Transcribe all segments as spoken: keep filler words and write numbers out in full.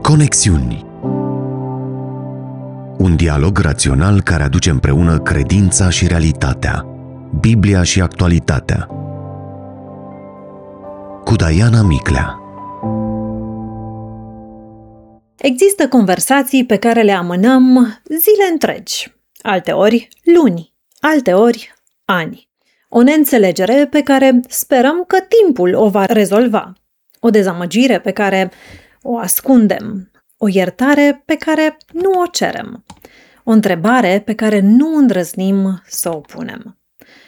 Conexiuni. Un dialog rațional care aduce împreună credința și realitatea, Biblia și actualitatea. Cu Diana Miclea. Există conversații pe care le amânăm zile întregi, alteori luni, alteori ani. O neînțelegere pe care sperăm că timpul o va rezolva. O dezamăgire pe care o ascundem. O iertare pe care nu o cerem. O întrebare pe care nu îndrăznim să o punem.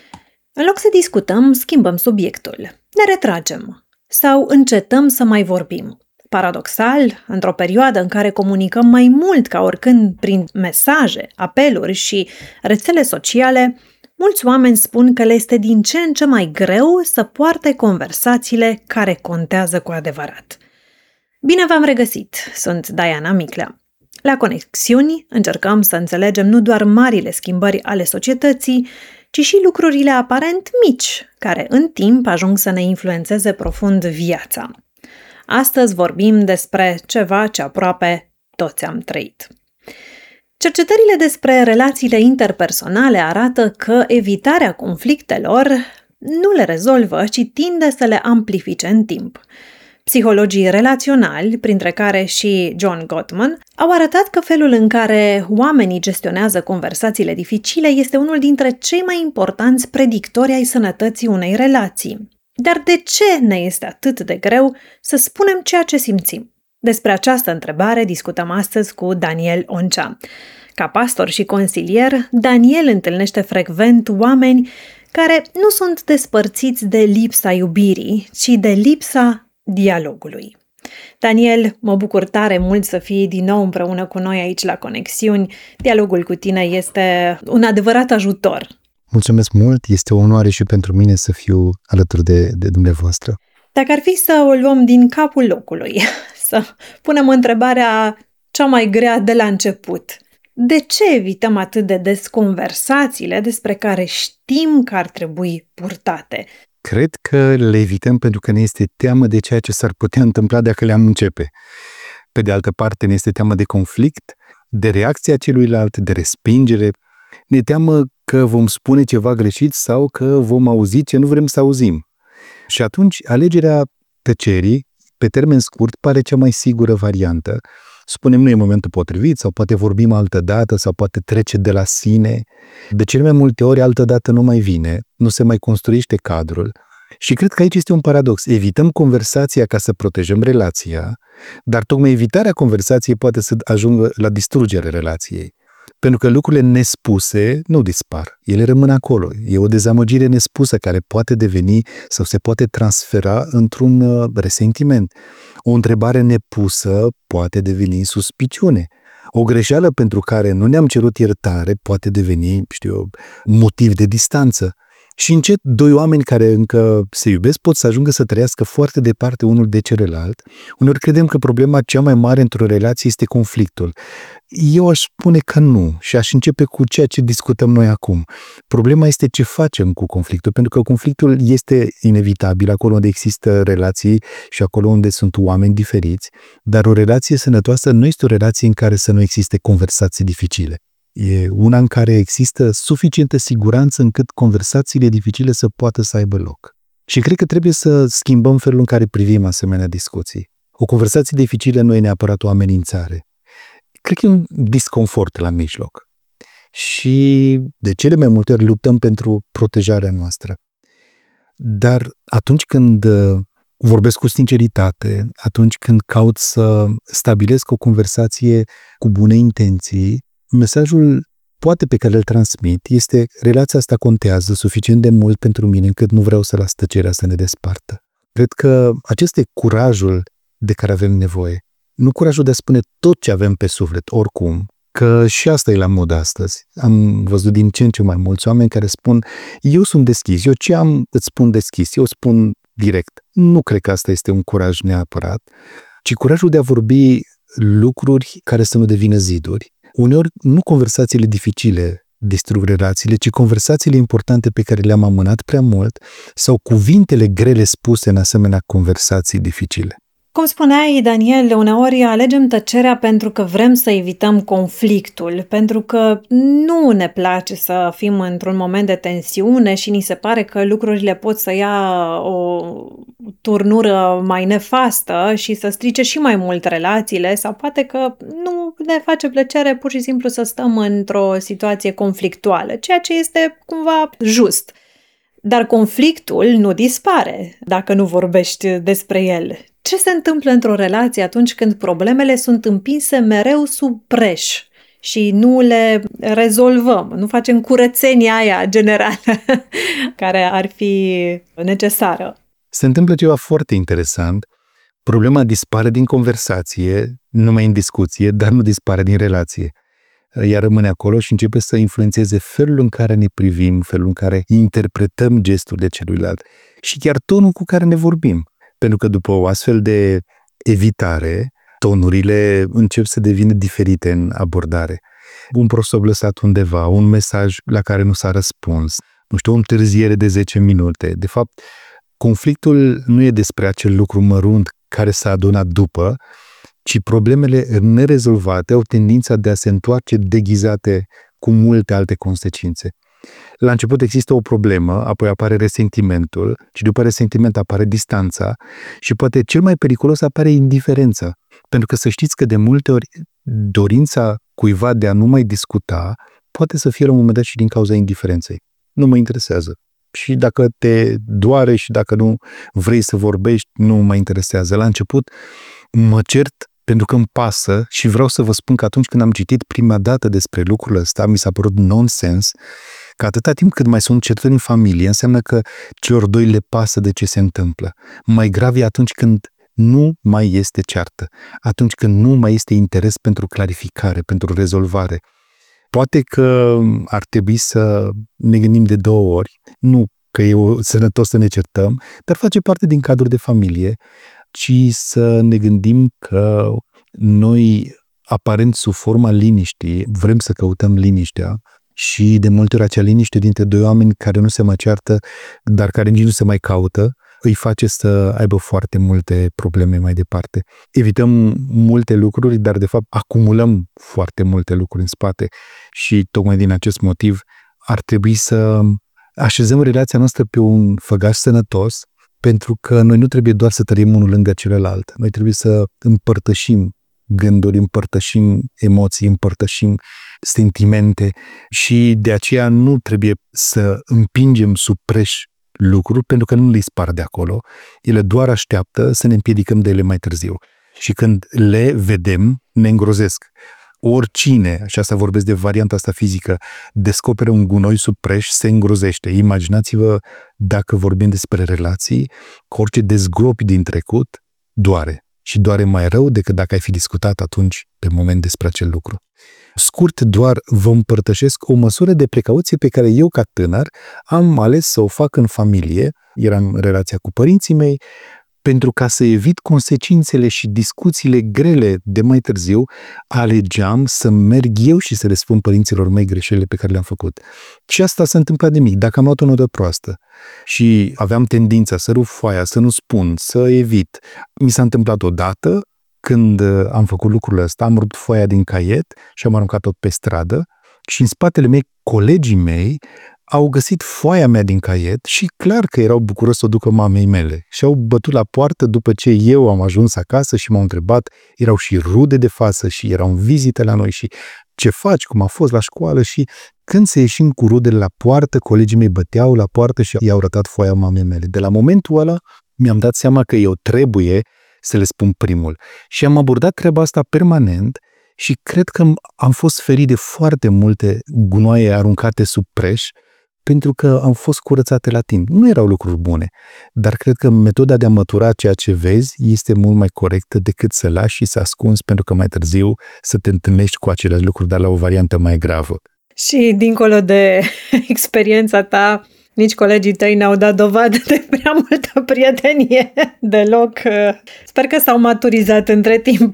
În loc să discutăm, schimbăm subiectul. Ne retragem. Sau încetăm să mai vorbim. Paradoxal, într-o perioadă în care comunicăm mai mult ca oricând prin mesaje, apeluri și rețele sociale, mulți oameni spun că le este din ce în ce mai greu să poarte conversațiile care contează cu adevărat. Bine v-am regăsit! Sunt Diana Miclea. La Conexiuni încercăm să înțelegem nu doar marile schimbări ale societății, ci și lucrurile aparent mici, care în timp ajung să ne influențeze profund viața. Astăzi vorbim despre ceva ce aproape toți am trăit. Cercetările despre relațiile interpersonale arată că evitarea conflictelor nu le rezolvă, ci tinde să le amplifice în timp. Psihologii relaționali, printre care și John Gottman, au arătat că felul în care oamenii gestionează conversațiile dificile este unul dintre cei mai importanți predictori ai sănătății unei relații. Dar de ce ne este atât de greu să spunem ceea ce simțim? Despre această întrebare discutăm astăzi cu Daniel Oncea. Ca pastor și consilier, Daniel întâlnește frecvent oameni care nu sunt despărțiți de lipsa iubirii, ci de lipsa dialogului. Daniel, mă bucur tare mult să fii din nou împreună cu noi aici la Conexiuni. Dialogul cu tine este un adevărat ajutor. Mulțumesc mult, este o onoare și pentru mine să fiu alături de, de dumneavoastră. Dacă ar fi să o luăm din capul locului, să punem întrebarea cea mai grea de la început. De ce evităm atât de des conversațiile despre care știm că ar trebui purtate? Cred că le evităm pentru că ne este teamă de ceea ce s-ar putea întâmpla dacă le-am începe. Pe de altă parte, ne este teamă de conflict, de reacția celuilalt, de respingere. Ne teamă că vom spune ceva greșit sau că vom auzi ce nu vrem să auzim. Și atunci, alegerea tăcerii, pe termen scurt, pare cea mai sigură variantă. Spunem nu e momentul potrivit sau poate vorbim altă dată sau poate trece de la sine. De cele mai multe ori altă dată nu mai vine, nu se mai construiește cadrul. Și cred că aici este un paradox. Evităm conversația ca să protejăm relația, dar tocmai evitarea conversației poate să ajungă la distrugerea relației. Pentru că lucrurile nespuse nu dispar, ele rămân acolo. E o dezamăgire nespusă care poate deveni sau se poate transfera într-un resentiment. O întrebare nepusă poate deveni suspiciune. O greșeală pentru care nu ne-am cerut iertare poate deveni, știu eu, motiv de distanță. Și încet, doi oameni care încă se iubesc pot să ajungă să trăiască foarte departe unul de celălalt. Uneori credem că problema cea mai mare într-o relație este conflictul. Eu aș spune că nu și aș începe cu ceea ce discutăm noi acum. Problema este ce facem cu conflictul, pentru că conflictul este inevitabil acolo unde există relații și acolo unde sunt oameni diferiți, dar o relație sănătoasă nu este o relație în care să nu existe conversații dificile. E una în care există suficientă siguranță încât conversațiile dificile să poată să aibă loc. Și cred că trebuie să schimbăm felul în care privim asemenea discuții. O conversație dificilă nu e neapărat o amenințare. Cred că e un disconfort la mijloc. Și de cele mai multe ori luptăm pentru protejarea noastră. Dar atunci când vorbesc cu sinceritate, atunci când caut să stabilesc o conversație cu bune intenții, mesajul poate pe care îl transmit este relația asta contează suficient de mult pentru mine încât nu vreau să las tăcerea să ne despartă. Cred că acesta e curajul de care avem nevoie. Nu curajul de a spune tot ce avem pe suflet, oricum, că și asta e la modă astăzi. Am văzut din ce în ce mai mulți oameni care spun eu sunt deschis, eu ce am îți spun deschis, eu spun direct. Nu cred că asta este un curaj neapărat, ci curajul de a vorbi lucruri care să nu devină ziduri. Uneori nu conversațiile dificile distrug relațiile, ci conversațiile importante pe care le-am amânat prea mult sau cuvintele grele spuse în asemenea conversații dificile. Cum spuneai, Daniel, uneori alegem tăcerea pentru că vrem să evităm conflictul, pentru că nu ne place să fim într-un moment de tensiune și ni se pare că lucrurile pot să ia o turnură mai nefastă și să strice și mai mult relațiile, sau poate că nu ne face plăcere pur și simplu să stăm într-o situație conflictuală, ceea ce este cumva just. Dar conflictul nu dispare dacă nu vorbești despre el. Ce se întâmplă într-o relație atunci când problemele sunt împinse mereu sub preș și nu le rezolvăm, nu facem curățenia aia generală care ar fi necesară? Se întâmplă ceva foarte interesant. Problema dispare din conversație, numai în discuție, dar nu dispare din relație. Ea rămâne acolo și începe să influențeze felul în care ne privim, felul în care interpretăm gesturile celuilalt și chiar tonul cu care ne vorbim. Pentru că după o astfel de evitare, tonurile încep să devină diferite în abordare. Un prosop lăsat undeva, un mesaj la care nu s-a răspuns, nu știu, o întârziere de zece minute. De fapt, conflictul nu e despre acel lucru mărunt care s-a adunat după, ci problemele nerezolvate au tendința de a se întoarce deghizate cu multe alte consecințe. La început există o problemă, apoi apare resentimentul, și după resentiment apare distanța și poate cel mai periculos apare indiferența. Pentru că să știți că de multe ori dorința cuiva de a nu mai discuta poate să fie la un moment dat și din cauza indiferenței. Nu mă interesează. Și dacă te doare și dacă nu vrei să vorbești, nu mă interesează. La început mă cert pentru că îmi pasă și vreau să vă spun că atunci când am citit prima dată despre lucrul ăsta, mi s-a părut nonsens că atâta timp cât mai sunt certuri în familie, înseamnă că celor doi le pasă de ce se întâmplă. Mai grav e atunci când nu mai este ceartă, atunci când nu mai este interes pentru clarificare, pentru rezolvare. Poate că ar trebui să ne gândim de două ori, nu că e sănătos să ne certăm, dar face parte din cadrul de familie, ci să ne gândim că noi, aparent sub forma liniștii, vrem să căutăm liniștea și de multe ori acea liniște dintre doi oameni care nu se mai ceartă, dar care nici nu se mai caută, îi face să aibă foarte multe probleme mai departe. Evităm multe lucruri, dar de fapt acumulăm foarte multe lucruri în spate și tocmai din acest motiv ar trebui să așezăm relația noastră pe un făgaș sănătos, pentru că noi nu trebuie doar să trăim unul lângă celălalt. Noi trebuie să împărtășim gânduri, împărtășim emoții, împărtășim sentimente și de aceea nu trebuie să împingem sub preș lucruri pentru că nu le dispar de acolo. Ele doar așteaptă să ne împiedicăm de ele mai târziu. Și când le vedem, ne îngrozesc. Oricine, și asta vorbesc de varianta asta fizică, descoperă un gunoi sub preș, se îngrozește. Imaginați-vă, dacă vorbim despre relații, că orice dezgropi din trecut doare. Și doare mai rău decât dacă ai fi discutat atunci, pe moment, despre acel lucru. Scurt, doar vă împărtășesc o măsură de precauție pe care eu, ca tânăr, am ales să o fac în familie. Eram în relația cu părinții mei, pentru ca să evit consecințele și discuțiile grele de mai târziu, alegeam să merg eu și să le spun părinților mei greșelile pe care le-am făcut. Și asta s-a întâmplat de mic. Dacă am luat o notă proastă și aveam tendința să rup foaia, să nu spun, să evit, mi s-a întâmplat odată când am făcut lucrul ăsta, am rupt foaia din caiet și am aruncat-o pe stradă și în spatele meu, colegii mei au găsit foaia mea din caiet și clar că erau bucuroși să o ducă mamei mele. Și au bătut la poartă după ce eu am ajuns acasă și m-au întrebat, erau și rude de față și erau în vizite la noi și ce faci, cum a fost la școală și când se ieșim cu rudele la poartă, colegii mei băteau la poartă și i-au arătat foaia mamei mele. De la momentul ăla mi-am dat seama că eu trebuie să le spun primul. Și am abordat treaba asta permanent și cred că am fost ferit de foarte multe gunoaie aruncate sub preș pentru că am fost curățate la timp. Nu erau lucruri bune, dar cred că metoda de a mătura ceea ce vezi este mult mai corectă decât să lași și să ascunzi pentru că mai târziu să te întâlnești cu aceleași lucruri, dar la o variantă mai gravă. Și dincolo de experiența ta, nici colegii tăi n-au dat dovadă de prea multă prietenie deloc. Sper că s-au maturizat între timp.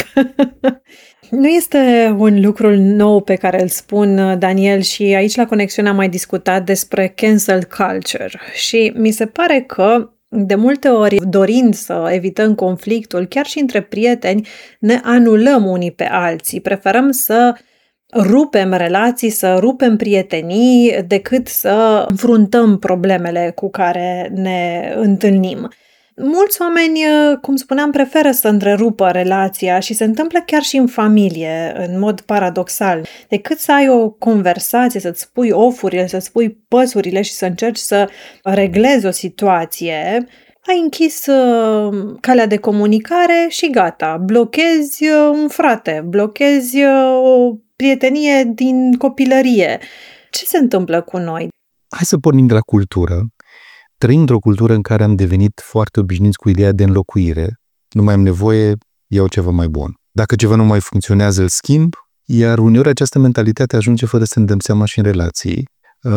Nu este un lucru nou pe care îl spun, Daniel, și aici la Conexiune am mai discutat despre cancel culture și mi se pare că De multe ori, dorind să evităm conflictul, chiar și între prieteni, ne anulăm unii pe alții. Preferăm să rupem relații, să rupem prietenii, decât să înfruntăm problemele cu care ne întâlnim. Mulți oameni, cum spuneam, preferă să întrerupă relația și se întâmplă chiar și în familie, în mod paradoxal. Decât să ai o conversație, să-ți spui ofurile, să-ți spui păsurile și să încerci să reglezi o situație, ai închis uh, calea de comunicare și gata. Blochezi uh, un frate, blochezi uh, o prietenie din copilărie. Ce se întâmplă cu noi? Hai să pornim de la cultură. Trăim într-o cultură în care am devenit foarte obișnuiți cu ideea de înlocuire. Nu mai am nevoie, iau ceva mai bun. Dacă ceva nu mai funcționează, îl schimb, iar uneori această mentalitate ajunge fără să ne dăm seama și în relații.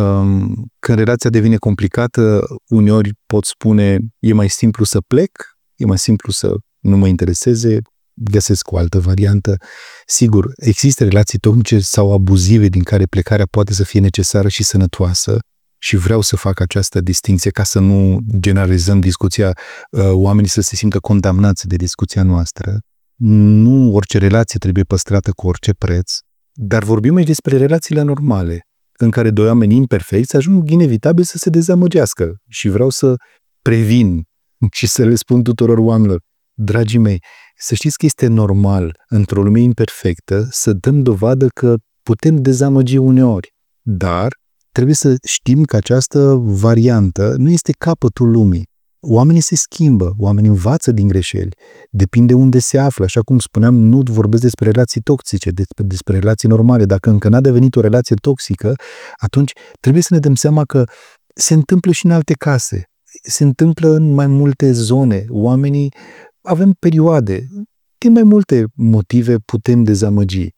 Când relația devine complicată, uneori pot spune, e mai simplu să plec, e mai simplu să nu mă intereseze, găsesc o altă variantă. Sigur, există relații toxice sau abuzive din care plecarea poate să fie necesară și sănătoasă și vreau să fac această distinție ca să nu generalizăm discuția, oamenii să se simtă condamnați de discuția noastră. Nu orice relație trebuie păstrată cu orice preț, dar vorbim aici despre relațiile normale, în care doi oameni imperfecți ajung inevitabil să se dezamăgească. Și vreau să previn și să le spun tuturor oamenilor, dragii mei, să știți că este normal, într-o lume imperfectă, să dăm dovadă că putem dezamăgi uneori. Dar trebuie să știm că această variantă nu este capătul lumii. Oamenii se schimbă, oamenii învață din greșeli, depinde unde se află. Așa cum spuneam, nu vorbesc despre relații toxice, despre, despre relații normale. Dacă încă n-a devenit o relație toxică, atunci trebuie să ne dăm seama că se întâmplă și în alte case. Se întâmplă în mai multe zone. Oamenii, avem perioade, din mai multe motive putem dezamăgi.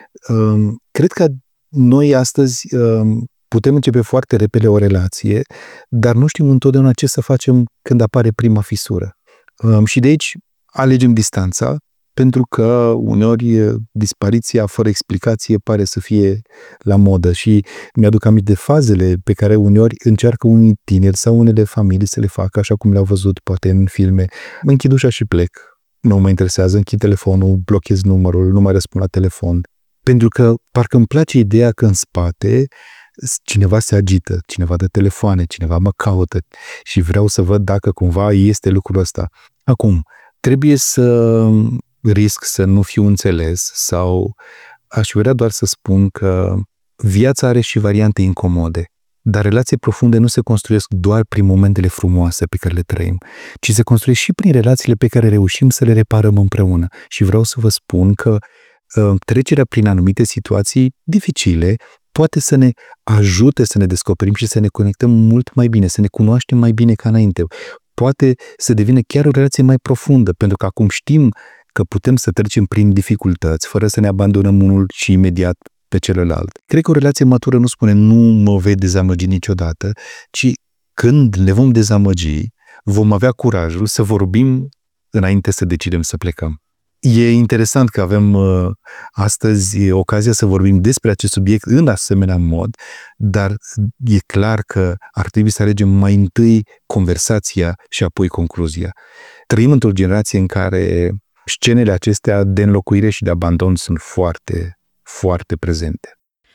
Cred că noi astăzi putem începe foarte repede o relație, dar nu știm întotdeauna ce să facem când apare prima fisură. Și de aici alegem distanța, pentru că uneori dispariția fără explicație pare să fie la modă și mi-aduc aminte de fazele pe care uneori încearcă unii tineri sau unele familii să le facă, așa cum le-au văzut poate în filme. Mă închid ușa și plec. Nu mă interesează, închid telefonul, blochez numărul, nu mai răspund la telefon. Pentru că parcă îmi place ideea că în spate cineva se agită, cineva dă telefoane, cineva mă caută și vreau să văd dacă cumva este lucrul ăsta. Acum, trebuie să risc să nu fiu înțeles sau aș vrea doar să spun că viața are și variante incomode, dar relații profunde nu se construiesc doar prin momentele frumoase pe care le trăim, ci se construiesc și prin relațiile pe care reușim să le reparăm împreună. Și vreau să vă spun că uh, trecerea prin anumite situații dificile poate să ne ajute să ne descoperim și să ne conectăm mult mai bine, să ne cunoaștem mai bine ca înainte. Poate să devină chiar o relație mai profundă, pentru că acum știm că putem să trecem prin dificultăți, fără să ne abandonăm unul și imediat pe celălalt. Cred că o relație matură nu spune nu mă vei dezamăgi niciodată, ci când ne vom dezamăgi, vom avea curajul să vorbim înainte să decidem să plecăm. E interesant că avem uh, astăzi ocazia să vorbim despre acest subiect în asemenea mod, dar e clar că ar trebui să alegem mai întâi conversația și apoi concluzia. Trăim într-o generație în care scenele acestea de înlocuire și de abandon sunt foarte, foarte prezente.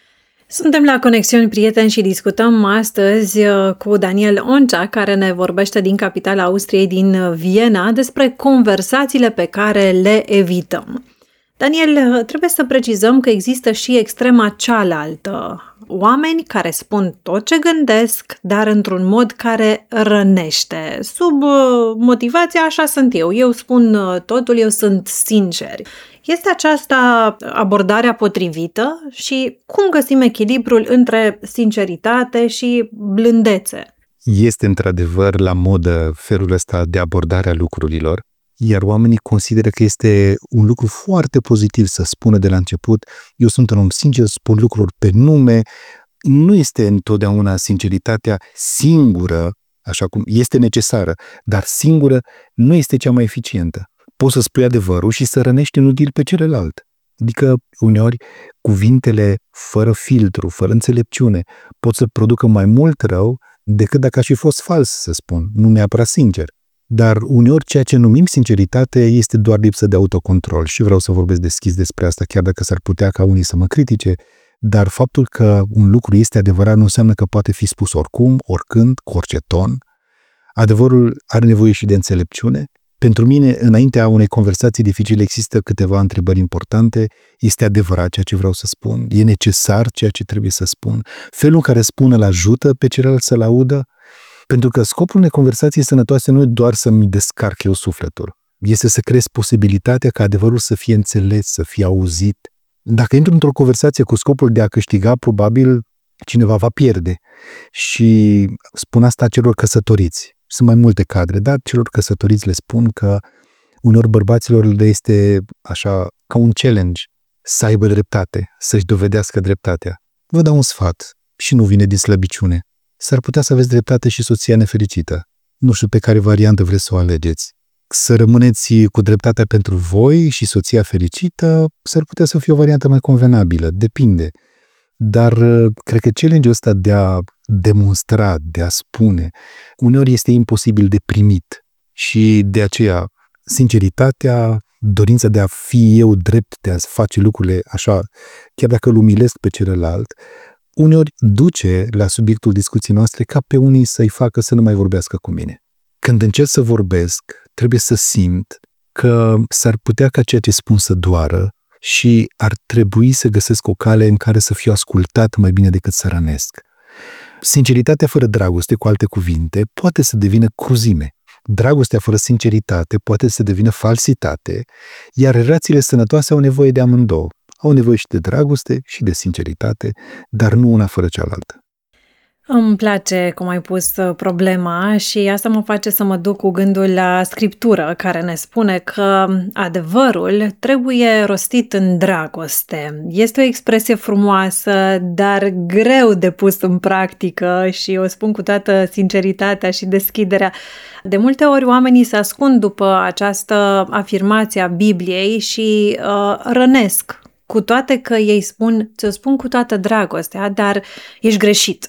Suntem la Conexiuni Prieteni și discutăm astăzi cu Daniel Oncea, care ne vorbește din capitala Austriei, din Viena, despre conversațiile pe care le evităm. Daniel, trebuie să precizăm că există și extrema cealaltă. Oameni care spun tot ce gândesc, dar într-un mod care rănește. Sub motivația așa sunt eu. Eu spun totul, eu sunt sincer. Este aceasta abordarea potrivită și cum găsim echilibrul între sinceritate și blândețe? Este într-adevăr la modă felul ăsta de abordare a lucrurilor, iar oamenii consideră că este un lucru foarte pozitiv să spună de la început, eu sunt un om sincer, spun lucruri pe nume. Nu este întotdeauna sinceritatea singură, așa cum este necesară, dar singură nu este cea mai eficientă. Poți să spui adevărul și să rănești inutil pe celălalt. Adică, uneori, cuvintele fără filtru, fără înțelepciune, pot să producă mai mult rău decât dacă aș fi fost fals, să spun, nu neapărat sincer. Dar uneori ceea ce numim sinceritate este doar lipsă de autocontrol și vreau să vorbesc deschis despre asta, chiar dacă s-ar putea ca unii să mă critice, dar faptul că un lucru este adevărat nu înseamnă că poate fi spus oricum, oricând, cu orice ton. Adevărul are nevoie și de înțelepciune. Pentru mine, înaintea unei conversații dificile, există câteva întrebări importante. Este adevărat ceea ce vreau să spun? E necesar ceea ce trebuie să spun? Felul în care spun îl ajută pe celălalt să-l audă? Pentru că scopul unei conversații sănătoase nu e doar să-mi descarc eu sufletul. Este să creezi posibilitatea ca adevărul să fie înțeles, să fie auzit. Dacă intru într-o conversație cu scopul de a câștiga, probabil cineva va pierde. Și spun asta celor căsătoriți. Sunt mai multe cadre, dar celor căsătoriți le spun că uneori bărbaților le este așa ca un challenge să aibă dreptate, să-și dovedească dreptatea. Vă dau un sfat și nu vine din slăbiciune. S-ar putea să aveți dreptate și soția nefericită. Nu știu pe care variantă vreți să o alegeți. Să rămâneți cu dreptatea pentru voi și soția fericită s-ar putea să fie o variantă mai convenabilă, depinde. Dar cred că challenge-ul ăsta de a demonstra, de a spune, uneori este imposibil de primit și de aceea sinceritatea, dorința de a fi eu drept, de a face lucrurile așa, chiar dacă îl umilesc pe celălalt, uneori duce la subiectul discuției noastre ca pe unii să-i facă să nu mai vorbească cu mine. Când încerc să vorbesc, trebuie să simt că s-ar putea ca ceea ce spun să doară și ar trebui să găsesc o cale în care să fiu ascultat mai bine decât să rănesc. Sinceritatea fără dragoste, cu alte cuvinte, poate să devină cruzime. Dragostea fără sinceritate poate să devină falsitate, iar relațiile sănătoase au nevoie de amândouă. Au nevoie și de dragoste și de sinceritate, dar nu una fără cealaltă. Îmi place cum ai pus problema și asta mă face să mă duc cu gândul la Scriptură, care ne spune că adevărul trebuie rostit în dragoste. Este o expresie frumoasă, dar greu de pus în practică și o spun cu toată sinceritatea și deschiderea. De multe ori oamenii se ascund după această afirmație a Bibliei și uh, rănesc. Cu toate că ei spun, ți-o spun cu toată dragostea, dar ești greșit.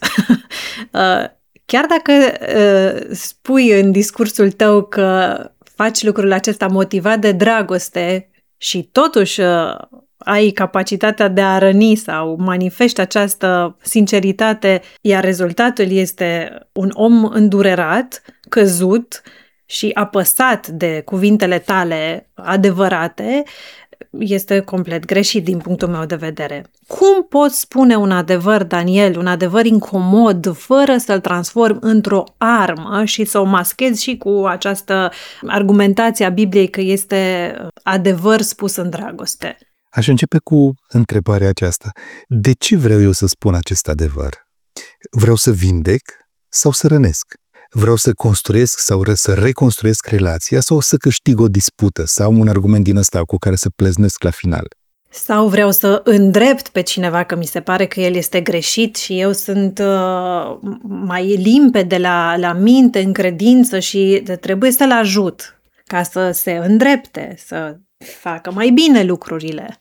Chiar dacă spui în discursul tău că faci lucrul acesta motivat de dragoste și totuși ai capacitatea de a răni sau manifesti această sinceritate, iar rezultatul este un om îndurerat, căzut și apăsat de cuvintele tale adevărate, este complet greșit din punctul meu de vedere. Cum poți spune un adevăr, Daniel, un adevăr incomod, fără să-l transform într-o armă și să o maschezi și cu această argumentație a Bibliei că este adevăr spus în dragoste? Aș începe cu întrebarea aceasta. De ce vreau eu să spun acest adevăr? Vreau să vindec sau să rănesc? Vreau să construiesc sau să reconstruiesc relația sau să câștig o dispută sau un argument din ăsta cu care să pleznesc la final? Sau vreau să îndrept pe cineva că mi se pare că el este greșit și eu sunt uh, mai limpede la, la minte, în credință și trebuie să-l ajut ca să se îndrepte, să facă mai bine lucrurile.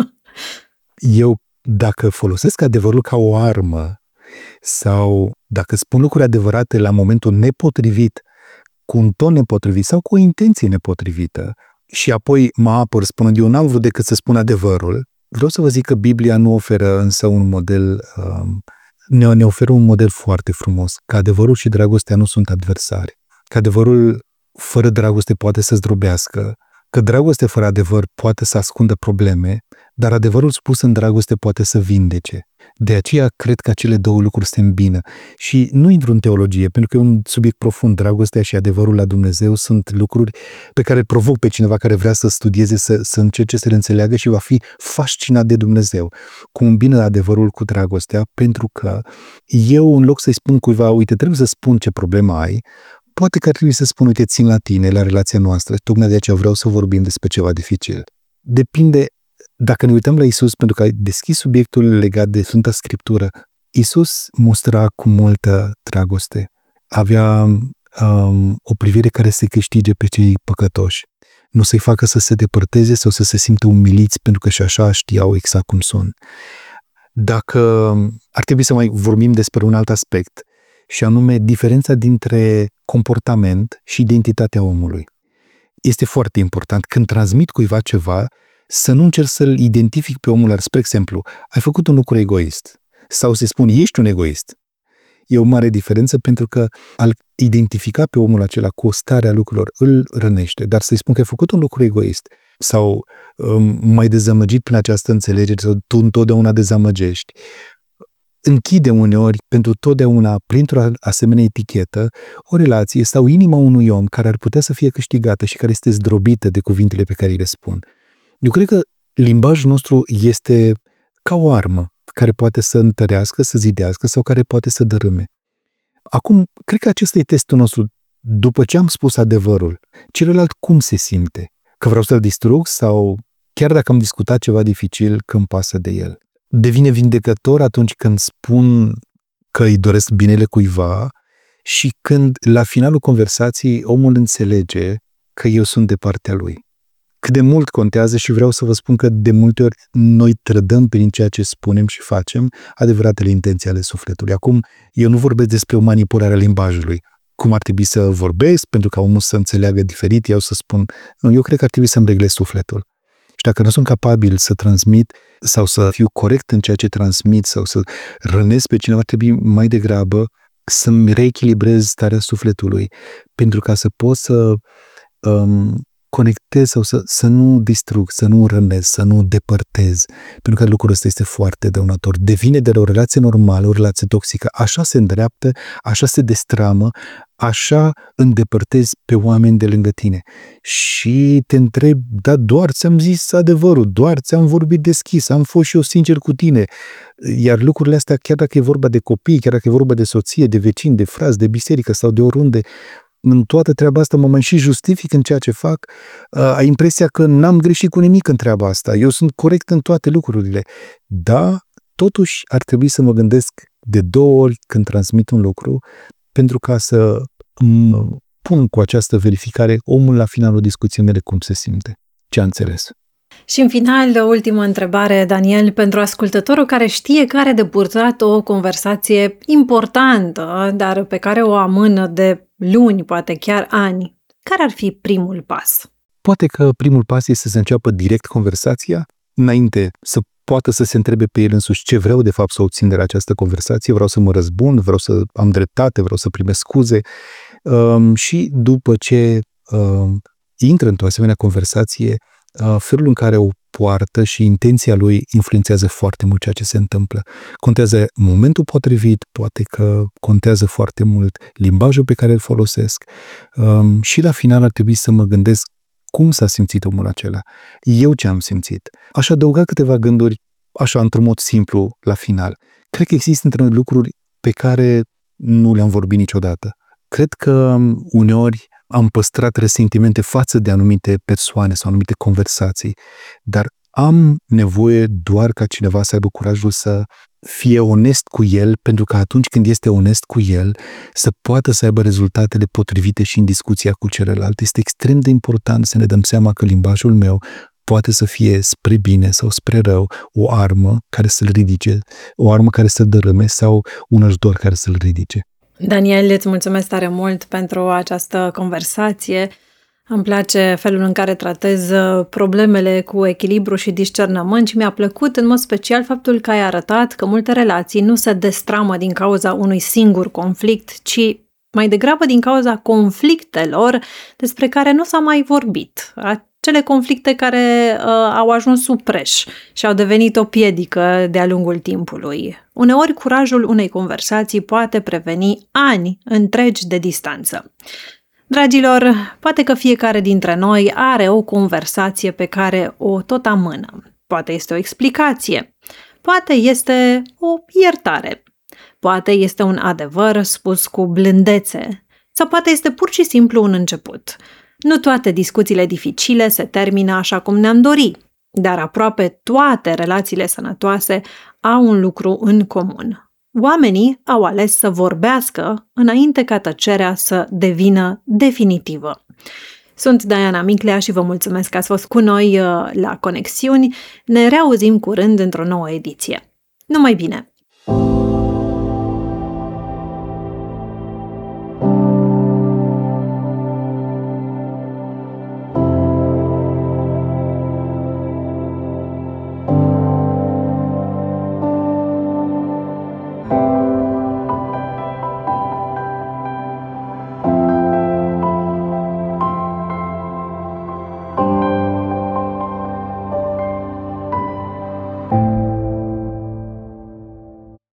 Eu, dacă folosesc adevărul ca o armă sau dacă spun lucruri adevărate la momentul nepotrivit, cu un ton nepotrivit sau cu o intenție nepotrivită și apoi mă apăr spunând eu n-am vrut decât să spun adevărul, vreau să vă zic că Biblia nu oferă însă un model, ne, ne oferă un model foarte frumos, că adevărul și dragostea nu sunt adversari, că adevărul fără dragoste poate să zdrobească, că dragostea fără adevăr poate să ascundă probleme, dar adevărul spus în dragoste poate să vindece. De aceea cred că acele două lucruri se îmbină. Și nu intru în teologie, pentru că e un subiect profund. Dragostea și adevărul la Dumnezeu sunt lucruri pe care îl provoc pe cineva care vrea să studieze, să, să încerce să le înțeleagă și va fi fascinat de Dumnezeu. Cum îmbină adevărul cu dragostea, pentru că eu, în loc să-i spun cuiva, uite, trebuie să spun ce problemă ai, poate că ar trebui să spun, uite, țin la tine, la relația noastră, tocmai de aceea vreau să vorbim despre ceva dificil. Depinde. Dacă ne uităm la Isus, pentru că ai deschis subiectul legat de Sfânta Scriptură, Isus mustra cu multă dragoste. Avea um, o privire care să câștige pe cei păcătoși. Nu să-i facă să se depărteze sau să se simtă umiliți, pentru că și așa știau exact cum sunt. Dacă ar trebui să mai vorbim despre un alt aspect, și anume diferența dintre comportament și identitatea omului. Este foarte important când transmit cuiva ceva să nu încerc să-l identific pe omul, spre exemplu, ai făcut un lucru egoist sau să spun ești un egoist. E o mare diferență pentru că al identifica pe omul acela cu o stare a lucrurilor îl rănește, dar să-i spun că ai făcut un lucru egoist sau um, m-ai dezamăgit prin această înțelegere sau tu întotdeauna dezamăgești, închide uneori pentru totdeauna, printr-o asemenea etichetă, o relație sau inima unui om care ar putea să fie câștigată și care este zdrobită de cuvintele pe care îi le spun. Eu cred că limbajul nostru este ca o armă care poate să întărească, să zidească sau care poate să dărâme. Acum, cred că acesta e testul nostru. După ce am spus adevărul, celălalt cum se simte? Că vreau să-l distrug sau chiar dacă am discutat ceva dificil, că îmi pasă de el? Devine vindecător atunci când spun că îi doresc binele cuiva și când la finalul conversației omul înțelege că eu sunt de partea lui. Cât de mult contează și vreau să vă spun că de multe ori noi trădăm prin ceea ce spunem și facem adevăratele intenții ale sufletului. Acum, eu nu vorbesc despre o manipulare a limbajului, cum ar trebui să vorbesc pentru ca omul să înțeleagă diferit, eu să spun, nu, eu cred că ar trebui să-mi reglez sufletul. Și dacă nu sunt capabil să transmit sau să fiu corect în ceea ce transmit sau să rănesc pe cineva, ar trebui mai degrabă să-mi reechilibrez starea sufletului pentru ca să pot să um, conectez sau să, să nu distrug, să nu rănesc, să nu depărtez. Pentru că lucrul ăsta este foarte dăunător. Devine de la o relație normală, o relație toxică. Așa se îndreaptă, așa se destramă, așa îndepărtezi pe oameni de lângă tine. Și te întreb, da, doar ți-am zis adevărul, doar ți-am vorbit deschis, am fost și eu sincer cu tine. Iar lucrurile astea, chiar dacă e vorba de copii, chiar dacă e vorba de soție, de vecini, de frați, de biserică sau de oriunde, în toată treaba asta mă mai și justific în ceea ce fac, ai impresia că n-am greșit cu nimic în treaba asta, eu sunt corect în toate lucrurile. Da, totuși ar trebui să mă gândesc de două ori când transmit un lucru, pentru ca să îmi pun cu această verificare omul la finalul discuției mele cum se simte, ce a înțeles. Și în final, o ultimă întrebare, Daniel, pentru ascultătorul care știe că are de purtat o conversație importantă, dar pe care o amână de luni, poate chiar ani. Care ar fi primul pas? Poate că primul pas este să se înceapă direct conversația, înainte să poată să se întrebe pe el însuși ce vreau de fapt să obțin de la această conversație, vreau să mă răzbun, vreau să am dreptate, vreau să primesc scuze um, și după ce um, intră într-o asemenea conversație, felul în care o poartă și intenția lui influențează foarte mult ceea ce se întâmplă. Contează momentul potrivit, poate că contează foarte mult limbajul pe care îl folosesc um, și la final ar trebui să mă gândesc cum s-a simțit omul acela. Eu ce am simțit. Aș adăuga câteva gânduri așa într-un mod simplu la final. Cred că există între noi lucruri pe care nu le-am vorbit niciodată. Cred că uneori am păstrat resentimente față de anumite persoane sau anumite conversații, dar am nevoie doar ca cineva să aibă curajul să fie onest cu el, pentru că atunci când este onest cu el, să poată să aibă rezultatele potrivite și în discuția cu celălalt. Este extrem de important să ne dăm seama că limbajul meu poate să fie spre bine sau spre rău, o armă care să-l ridice, o armă care să dărâme sau un ajutor care să-l ridice. Daniel, îți mulțumesc tare mult pentru această conversație. Îmi place felul în care tratez problemele cu echilibru și discernământ și mi-a plăcut în mod special faptul că ai arătat că multe relații nu se destramă din cauza unui singur conflict, ci mai degrabă din cauza conflictelor despre care nu s-a mai vorbit. Acele conflicte care uh, au ajuns sub preș și au devenit o piedică de-a lungul timpului. Uneori, curajul unei conversații poate preveni ani întregi de distanță. Dragilor, poate că fiecare dintre noi are o conversație pe care o tot amână. Poate este o explicație, poate este o iertare, poate este un adevăr spus cu blândețe sau poate este pur și simplu un început. Nu toate discuțiile dificile se termină așa cum ne-am dori, dar aproape toate relațiile sănătoase au un lucru în comun. Oamenii au ales să vorbească înainte ca tăcerea să devină definitivă. Sunt Diana Miclea și vă mulțumesc că ați fost cu noi la Conexiuni. Ne reauzim curând într-o nouă ediție. Numai bine!